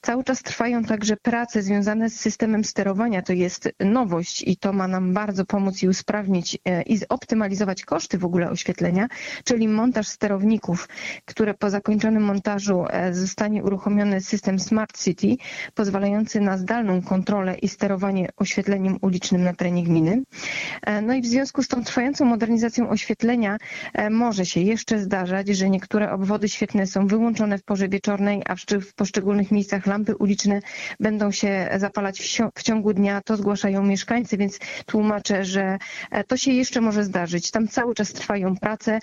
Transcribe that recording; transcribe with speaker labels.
Speaker 1: Cały czas trwają także prace związane z systemem sterowania. To jest nowość i to ma nam bardzo pomóc i usprawnić i zoptymalizować koszty w ogóle oświetlenia, czyli montaż sterowników, które po zakończonym montażu zostanie uruchomiony system Smart City, pozwalający na zdalną kontrolę i sterowanie oświetleniem ulicznym na terenie gminy. No i w związku z tą trwającą modernizacją oświetlenia może się jeszcze zdarzać, że niektóre obwody świetlne są wyłączone w porze wieczornej, a w poszczególnych miejscach lampy uliczne będą się zapalać w ciągu dnia. To zgłaszają mieszkańcy, więc tłumaczę, że to się jeszcze może zdarzyć. Tam cały czas trwają prace.